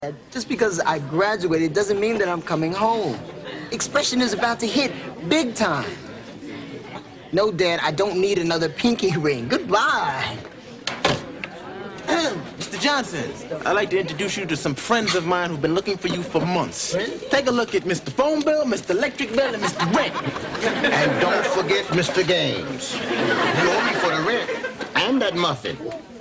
Just because I graduated doesn't mean that I'm coming home. Expression is about to hit big time. No, Dad, I don't need another pinky ring. Goodbye. Mr. Johnson, I'd like to introduce you to some friends of mine who've been looking for you for months. Take a look at Mr. Phone Bill, Mr. Electric Bill, and Mr. Rent. And don't forget Mr. Gaines. You owe me for the rent and that muffin.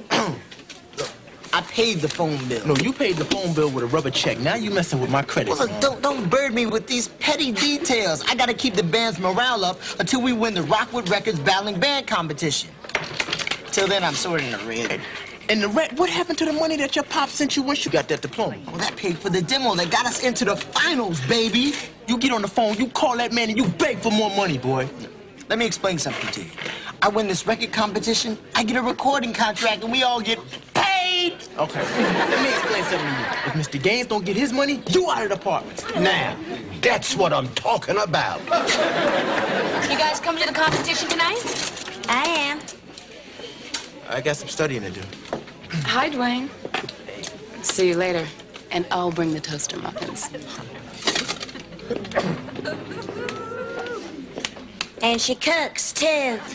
I paid the phone bill. No, you paid the phone bill with a rubber check. Now you messing with my credit. Well, don't bird me with these petty details. I gotta keep the band's morale up until we win the Rockwood Records battling band competition. Till then, I'm sort of in the red. And the rent, what happened to the money that your pop sent you once you got that diploma? Well, that paid for the demo that got us into the finals, baby. You get on the phone, you call that man, and you beg for more money, boy. Let me explain something to you. I win this record competition, I get a recording contract, and we all get paid. Okay, let me explain something to you. If Mr. Gaines don't get his money, you out of the apartment. Now, that's what I'm talking about. You guys coming to the competition tonight? I am. I got some studying to do. Hi, Dwayne. See you later. And I'll bring the toaster muffins. And she cooks, too.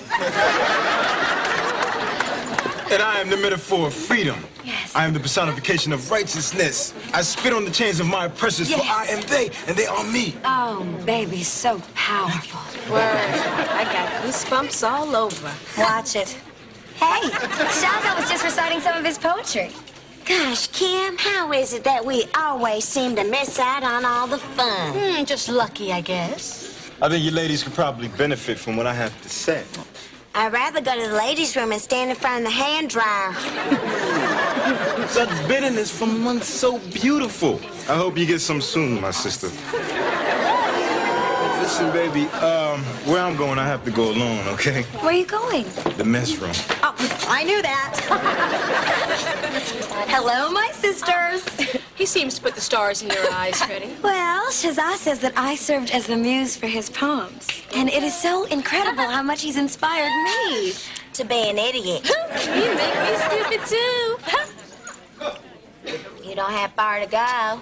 And I am the metaphor of freedom. Yes. I am the personification of righteousness. I spit on the chains of my oppressors, Yes. for I am they, and they are me. Oh, baby, so powerful. Word. I got goosebumps all over. Watch it. Hey, Shazza was just reciting some of his poetry. Gosh, Kim, how is it that we always seem to miss out on all the fun? Just lucky, I guess. I think you ladies could probably benefit from what I have to say. I'd rather go to the ladies' room and stand in front of the hand dryer. Such bitterness from one so beautiful. I hope you get some soon, my sister. Listen, baby, where I'm going, I have to go alone, okay? Where are you going? The mess room. Oh, I knew that. Hello, my sisters. He seems to put the stars in your eyes, Freddie. Well, Shazza says that I served as the muse for his poems. And it is so incredible how much he's inspired me to be an idiot. You make me stupid, too. You don't have far to go.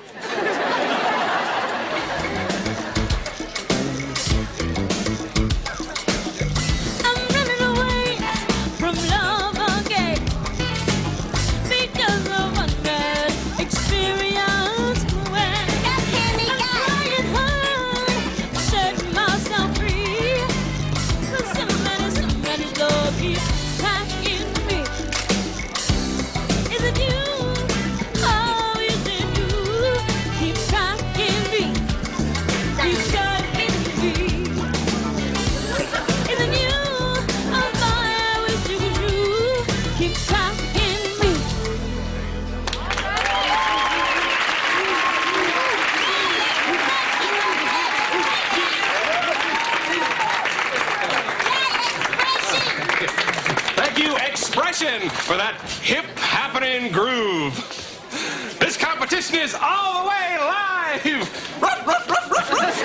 For that hip happening groove. This competition is all the way live. Ruff, ruff, ruff, ruff, ruff.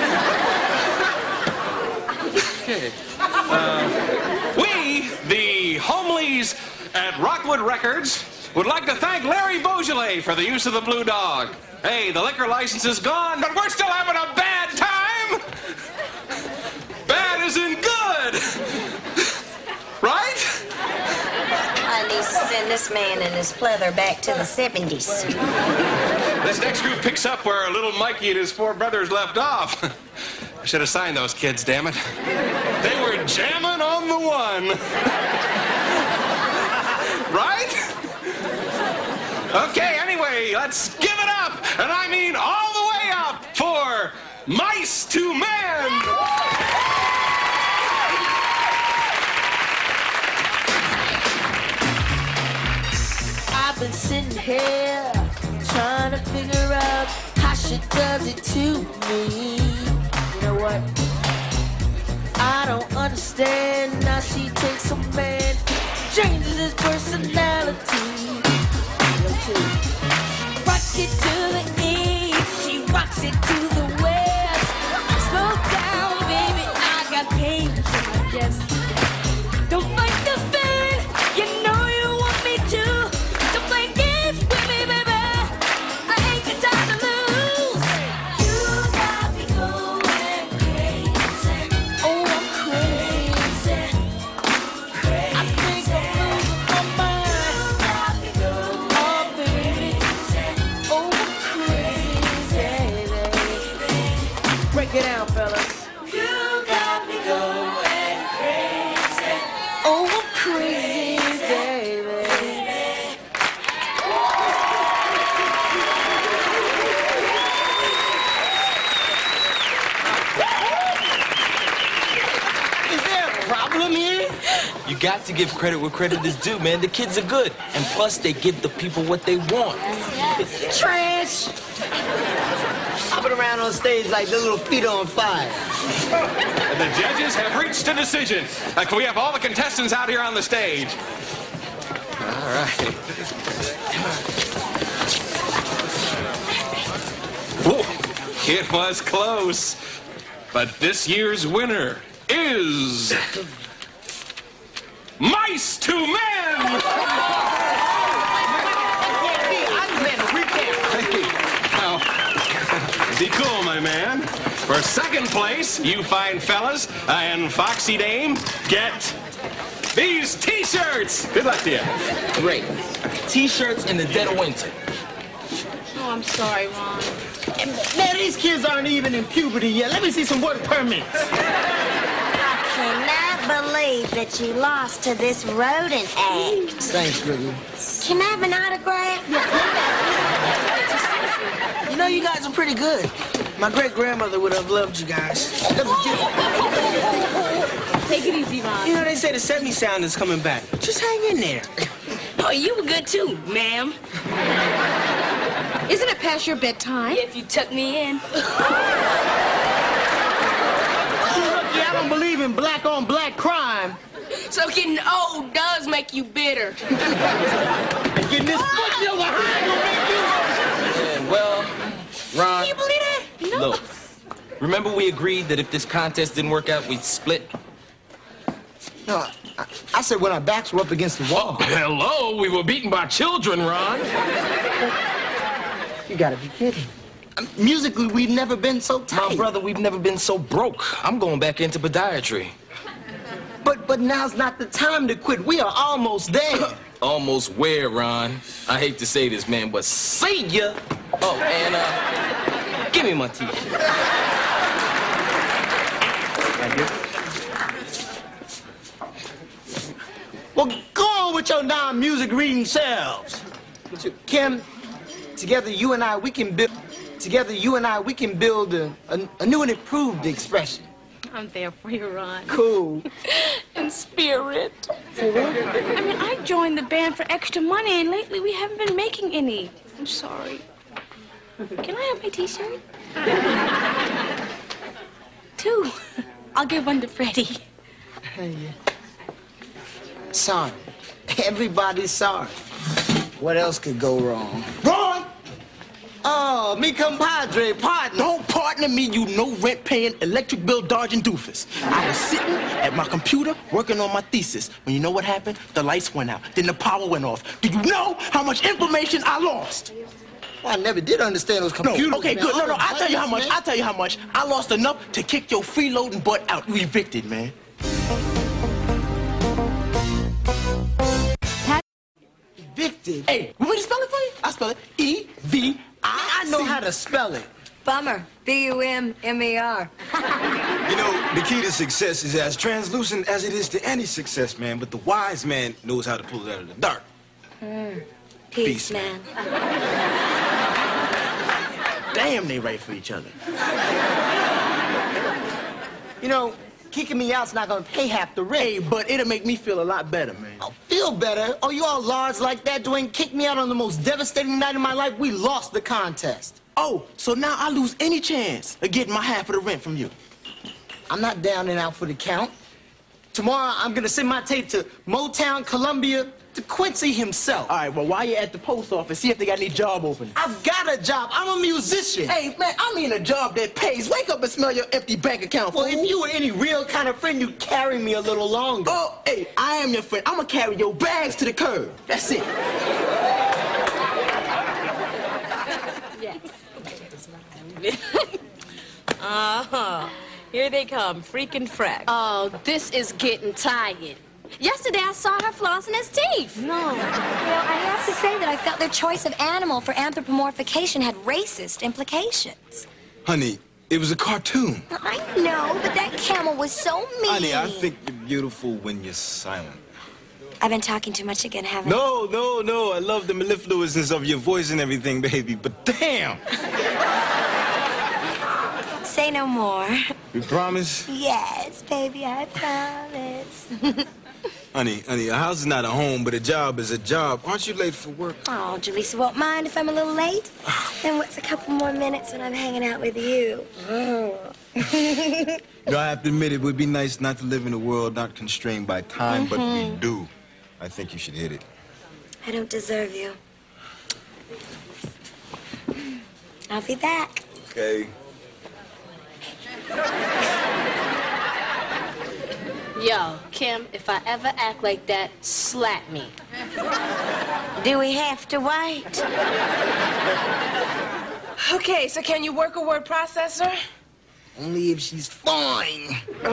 Okay. We, the Homelies at Rockwood Records, would like to thank Larry Beaujolais for the use of the Blue Dog. Hey, the liquor license is gone, but we're still having a bad time. Bad as in good. Right? I need to send this man and his pleather back to the 70s. This next group picks up where little Mikey and his four brothers left off. I should have signed those kids, damn it. They were jamming on the one. Right? Okay, anyway, let's give it up, and I mean all the way up, for Mice to Men. I've been sitting here trying to figure out how she does it to me. You know what? I don't understand how she takes a man, changes his personality. Rock it to the east, she rocks it to the west. Slow down, baby, I got pain in my chest. Don't fight the feeling, you know you want me to. Don't play games with me, baby. I ain't your type. Break it down, fellas. You got me going crazy. Oh, crazy, baby. Is there a problem here? You got to give credit where credit is due, man. The kids are good. And plus, they give the people what they want. Trash! Hopping around on stage like the little feet on fire. The judges have reached a decision. Can we have all the contestants out here on the stage? All right. Ooh, it was close. But this year's winner is... Mice to Men! Be cool, my man. For second place, you fine fellas and Foxy Dame get these T-shirts. Good luck to you. Great. T-shirts in the dead of winter. Oh, I'm sorry, Ron. Man, these kids aren't even in puberty yet. Let me see some work permits. I cannot believe that you lost to this rodent act. Thanks, Ricky. Can I have an autograph? You know, you guys are pretty good. My great-grandmother would have loved you guys. Take it easy, Ron. You know, they say the 70s sound is coming back. Just hang in there. Oh, you were good too, ma'am. Isn't it past your bedtime? Yeah, if you tuck me in. I don't believe in black-on-black crime. So getting old does make you bitter. Getting this foot over behind will make you... Well, Ron, Can you believe that? No. look. Remember we agreed that if this contest didn't work out, we'd split? No, I said when our backs were up against the wall. Hello, we were beaten by children, Ron. You gotta be kidding. Musically, we've never been so tight. My brother, we've never been so broke. I'm going back into podiatry. But now's not the time to quit. We are almost there. Almost where, Ron? I hate to say this, man, but see ya! Oh, and, give me my T-shirt. Well, go on with your non-music reading selves. Kim, together you and I, we can build a new and improved expression. I'm there for you, Ron. Cool. In spirit. For what? I mean, I joined the band for extra money, and lately we haven't been making any. I'm sorry. Can I have my T-shirt? 2. I'll give one to Freddie. Sorry. Everybody's sorry. What else could go wrong? Ron! Oh, me compadre, partner. Don't partner me, you no-rent-paying, electric bill dodging doofus. I was sitting at my computer working on my thesis when you know what happened? The lights went out, then the power went off. Do you know how much information I lost? Well, I never did understand those computers. No, okay, man. good. No, All I'll tell you how much. man. I'll tell you how much. I lost enough to kick your freeloading butt out. You evicted, man. Evicted? Hey, want me to spell it for you? I'll spell it E-V-I-C. I know how to spell it. Bummer. B-U-M-M-E-R. You know, the key to success is as translucent as it is to any success, man. But the wise man knows how to pull it out of the dark. Peace, man. Damn, they right for each other. You know, kicking me out's not gonna pay half the rent. Hey, but it'll make me feel a lot better, man. I'll feel better. Oh, you all large like that, Dwayne? Kicked me out on the most devastating night of my life. We lost the contest. Oh, so now I lose any chance of getting my half of the rent from you. I'm not down and out for the count. Tomorrow, I'm gonna send my tape to Motown, Columbia, to Quincy himself. All right, well, while you're at the post office, see if they got any job openings. I've got a job. I'm a musician. Hey, man, I mean a job that pays. Wake up and smell your empty bank account, Well, fool. if you were any real kind of friend, you'd carry me a little longer. Oh, hey, I am your friend. I'm gonna carry your bags to the curb. That's it. Uh-huh. Here they come, freaking frack. Oh, this is getting tired. Yesterday I saw her flossing his teeth. No. Well, I have to say that I felt their choice of animal for anthropomorphication had racist implications. Honey, It was a cartoon. I know, but that camel was so mean. Honey, I think you're beautiful when you're silent. I've been talking too much again, haven't I? No. I love the mellifluousness of your voice and everything, baby, but damn! Say no more. You promise? Yes, baby, I promise. Honey, a house is not a home, but a job is a job. Aren't you late for work? Oh, Jaleesa won't mind if I'm a little late. Then what's a couple more minutes when I'm hanging out with you? You know, I have to admit, it would be nice not to live in a world not constrained by time, but we do. I think you should hit it. I don't deserve you. I'll be back. Okay. Yo, Kim, if I ever act like that, slap me. Do we have to wait? Okay, so can you work a word processor? Only if she's fine.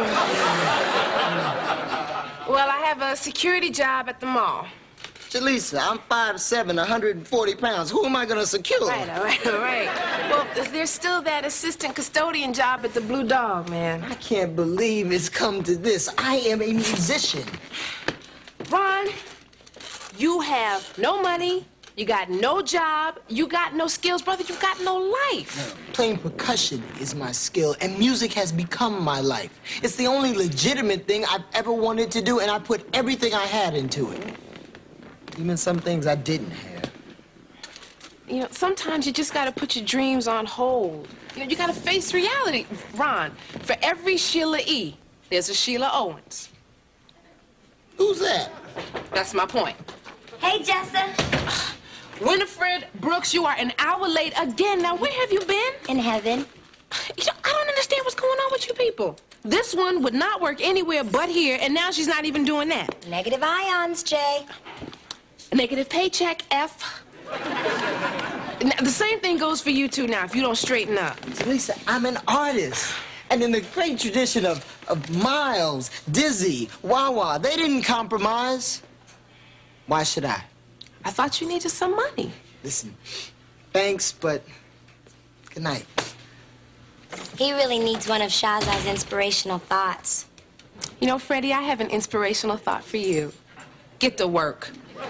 Well, I have a security job at the mall. Jaleesa, I'm 5'7", 140 pounds. Who am I gonna secure? Right. Well, there's still that assistant custodian job at the Blue Dog, man. I can't believe it's come to this. I am a musician. Ron, you have no money, you got no job, you got no skills, brother, you got no life. Playing percussion is my skill, and music has become my life. It's the only legitimate thing I've ever wanted to do, and I put everything I had into it. Even some things I didn't have. You know, sometimes you just gotta put your dreams on hold. You know, you gotta face reality. Ron, for every Sheila E., there's a Sheila Owens. Who's that? That's my point. Hey, Jessa. Winifred Brooks, you are an hour late again. Now, where have you been? In heaven. You know, I don't understand what's going on with you people. This one would not work anywhere but here, and now she's not even doing that. Negative ions, Jay. Negative paycheck, F. Now, the same thing goes for you two now, if you don't straighten up. Lisa, I'm an artist. And in the great tradition of Miles, Dizzy, Wawa, they didn't compromise. Why should I? I thought you needed some money. Listen, thanks, but good night. He really needs one of Shahzad's inspirational thoughts. You know, Freddie, I have an inspirational thought for you. Get to work.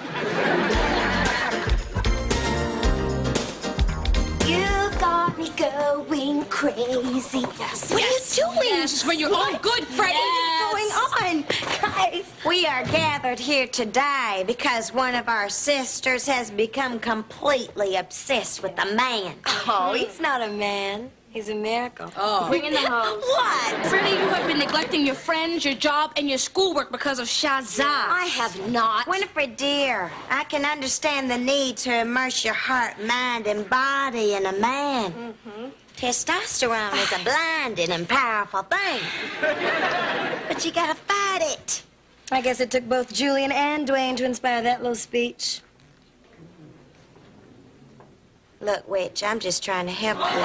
You got me going crazy. Yes. What are you doing? Yes, it's for your own good, Freddie. What is going on? Guys, we are gathered here today because one of our sisters has become completely obsessed with a man. Oh, he's not a man. He's a miracle. Oh. Bring in the hose. What? Freddie, you have been neglecting your friends, your job, and your schoolwork because of Shahzad. I have not. Winifred, dear, I can understand the need to immerse your heart, mind, and body in a man. Testosterone is a blinding and powerful thing. But you gotta fight it. I guess it took both Julian and Dwayne to inspire that little speech. Look, Witch, I'm just trying to help you.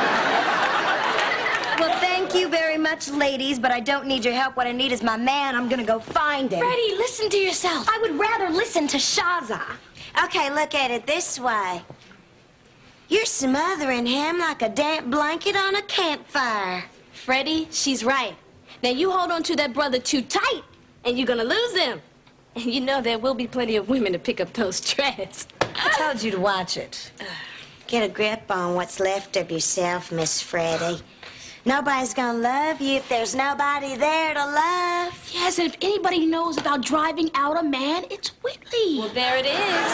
Well, thank you very much, ladies, but I don't need your help. What I need is my man. I'm gonna go find him. Freddie, listen to yourself. I would rather listen to Shahzad. Okay, look at it this way. You're smothering him like a damp blanket on a campfire. Freddie, she's right. Now you hold on to that brother too tight, and you're gonna lose him. And you know there will be plenty of women to pick up those treads. I told you to watch it. Get a grip on what's left of yourself, Miss Freddie. Nobody's gonna love you if there's nobody there to love. Yes, and if anybody knows about driving out a man, it's Whitley. Well, there it is.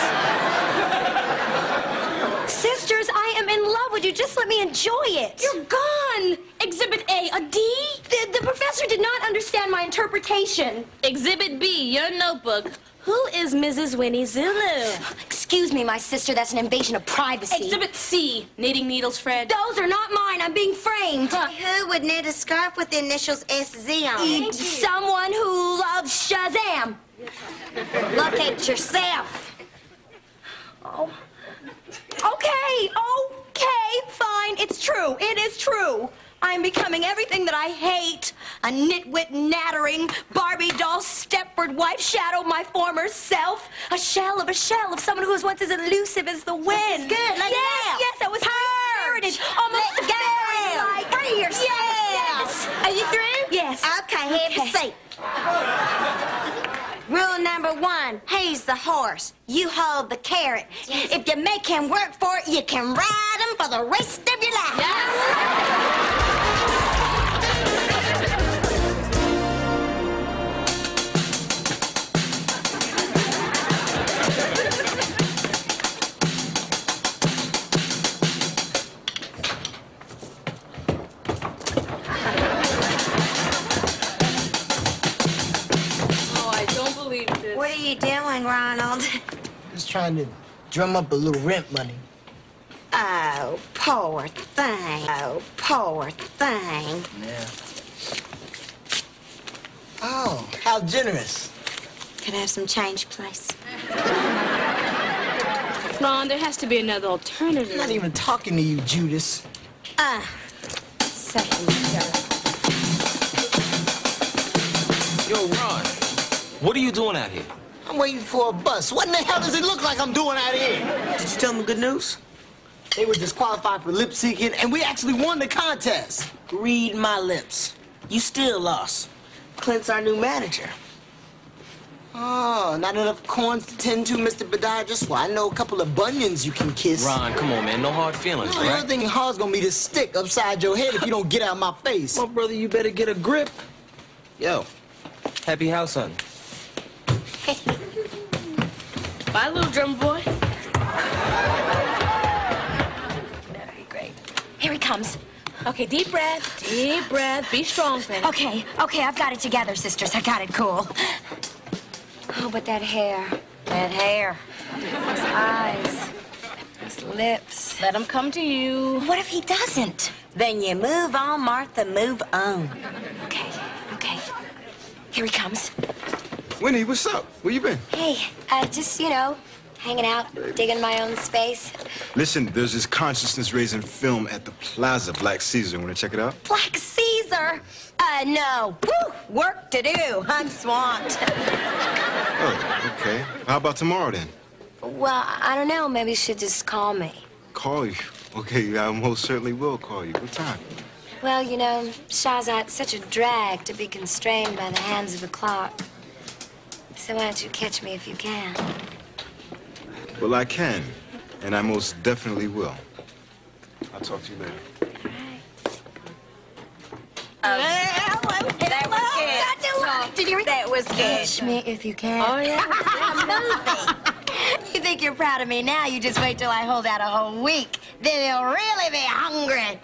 Sisters, I am in love with you. Just let me enjoy it. You're gone. Exhibit A, a D? The professor did not understand my interpretation. Exhibit B, your notebook. Who is Mrs. Winnie Zulu? Excuse me, my sister, that's an invasion of privacy. Exhibit C, knitting needles, Fred. Those are not mine. I'm being framed. Who would knit a scarf with the initials SZ on it? Someone who loves Shazam. Look at yourself. Oh. Okay, fine. It's true. It is true. I'm becoming everything that I hate. A nitwit, nattering, Barbie doll, Stepford wife, shadow of my former self. A shell of someone who was once as elusive as the wind. Good. Yes, I was heritage. Almost like seat. Rule number 1, he's the horse. You hold the carrot. Yes. If you make him work for it, you can ride him for the rest of your life. Yes. What are you doing, Ronald? Just trying to drum up a little rent money. Oh, poor thing. Oh, poor thing. Yeah. Oh, how generous. Could I have some change, please? Ron, there has to be another alternative. I'm not even talking to you, Judas. Second. Yo, Ron, what are you doing out here? I'm waiting for a bus. What in the hell does it look like I'm doing out here? Did you tell them the good news? They were disqualified for lip syncing, and we actually won the contest. Read my lips. You still lost. Clint's our new manager. Oh, not enough corns to tend to, Mr. Podiatrist? Well, I know a couple of bunions you can kiss. Ron, come on, man. No hard feelings, The right? only thing hard's gonna be the stick upside your head if you don't get out of my face. Well, brother, you better get a grip. Yo, happy house hunting. Bye, little drum boy. Great. Here he comes. Okay, deep breath. Deep breath. Be strong, Fanny. Okay, I've got it together, sisters. I got it cool. Oh, but that hair. Those eyes. Those lips. Let him come to you. What if he doesn't? Then you move on, Martha, move on. Okay. Here he comes. Winnie, what's up? Where you been? Hey, just, hanging out, digging my own space. Listen, there's this consciousness-raising film at the Plaza, Black Caesar. Want to check it out? Black Caesar? No. Woo! Work to do. I'm swamped. Oh, okay. How about tomorrow, then? Well, I don't know. Maybe you should just call me. Call you? Okay, I most certainly will call you. What time? Well, Shahzad's such a drag to be constrained by the hands of the clock. So why don't you catch me if you can? Well, I can, and I most definitely will. I'll talk to you later. That was good. Did you hear That was good. Catch me if you can. Oh, yeah? You think you're proud of me now? You just wait till I hold out a whole week. Then you'll really be hungry.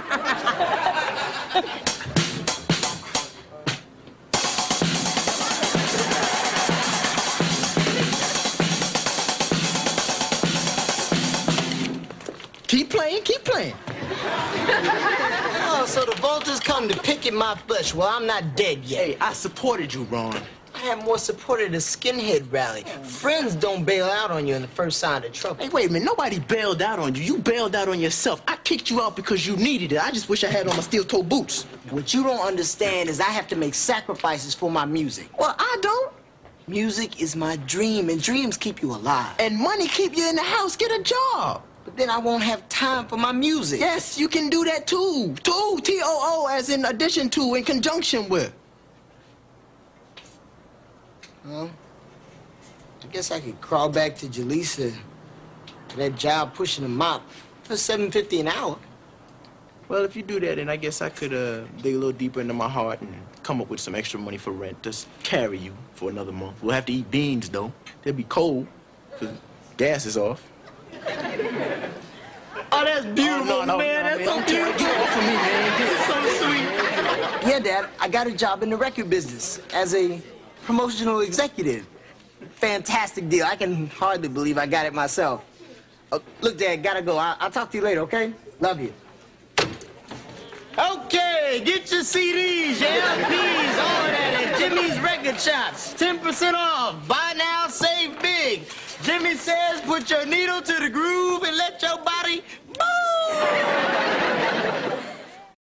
Keep playing. Oh, so the vultures come to pick at my flesh. Well, I'm not dead yet. Hey, I supported you, Ron. I had more support at the skinhead rally. Friends don't bail out on you in the first sign of trouble. Hey, wait a minute. Nobody bailed out on you. You bailed out on yourself. I kicked you out because you needed it. I just wish I had on my steel-toe boots. What you don't understand is I have to make sacrifices for my music. Well, I don't. Music is my dream, and dreams keep you alive. And money keep you in the house. Get a job. But then I won't have time for my music. Yes, you can do that too. T-O-O, as in addition to, in conjunction with. Well, I guess I could crawl back to Jaleesa to that job pushing a mop for $7.50 an hour. Well, if you do that, then I guess I could dig a little deeper into my heart and come up with some extra money for rent. Just carry you for another month. We'll have to eat beans, though. They'll be cold, because gas is off. Oh, that's beautiful, man. That's so beautiful. Get off of me, man. It's so sweet. Yeah, Dad, I got a job in the record business as a promotional executive. Fantastic deal. I can hardly believe I got it myself. Look, Dad, gotta go. I'll talk to you later, okay? Love you. Okay, get your CDs, your LPs, all of that at Jimmy's Record Shops. 10% off. Buy now, save big. Jimmy says put your needle to the groove and let your body move.